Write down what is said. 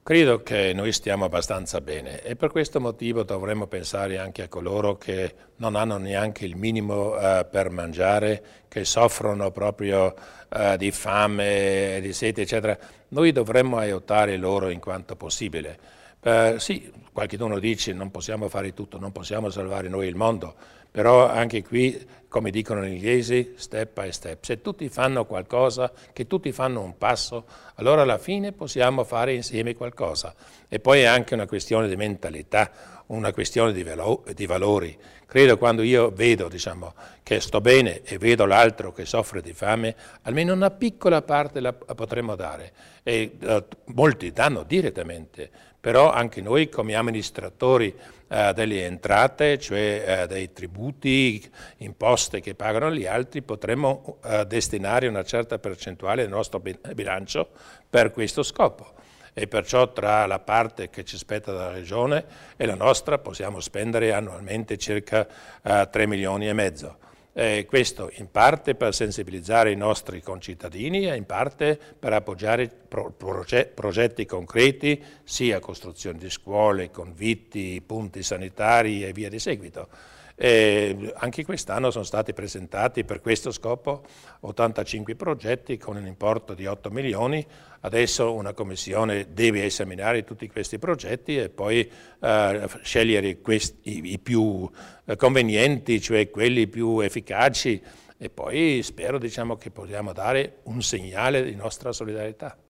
Credo che noi stiamo abbastanza bene e per questo motivo dovremmo pensare anche a coloro che non hanno neanche il minimo per mangiare, che soffrono proprio di fame, di sete, eccetera. Noi dovremmo aiutare loro in quanto possibile. Sì, qualcuno dice non possiamo fare tutto, non possiamo salvare noi il mondo, però anche qui, come dicono gli inglesi, step by step. Se tutti fanno qualcosa, che tutti fanno un passo, allora alla fine possiamo fare insieme qualcosa. E poi è anche una questione di mentalità, una questione di valori. Credo quando io vedo, diciamo, che sto bene e vedo l'altro che soffre di fame, almeno una piccola parte la potremmo dare. E molti danno direttamente, però anche noi come amministratori delle entrate, cioè dei tributi, imposte che pagano gli altri, potremmo destinare una certa percentuale del nostro bilancio per questo scopo. E perciò tra la parte che ci spetta dalla Regione e la nostra possiamo spendere annualmente circa 3 milioni e mezzo. Questo in parte per sensibilizzare i nostri concittadini e in parte per appoggiare progetti concreti, sia costruzione di scuole, convitti, punti sanitari e via di seguito. Anche quest'anno sono stati presentati per questo scopo 85 progetti con un importo di 8 milioni. Adesso una commissione deve esaminare tutti questi progetti e poi scegliere i più convenienti, cioè quelli più efficaci, e poi spero, diciamo, che possiamo dare un segnale di nostra solidarietà.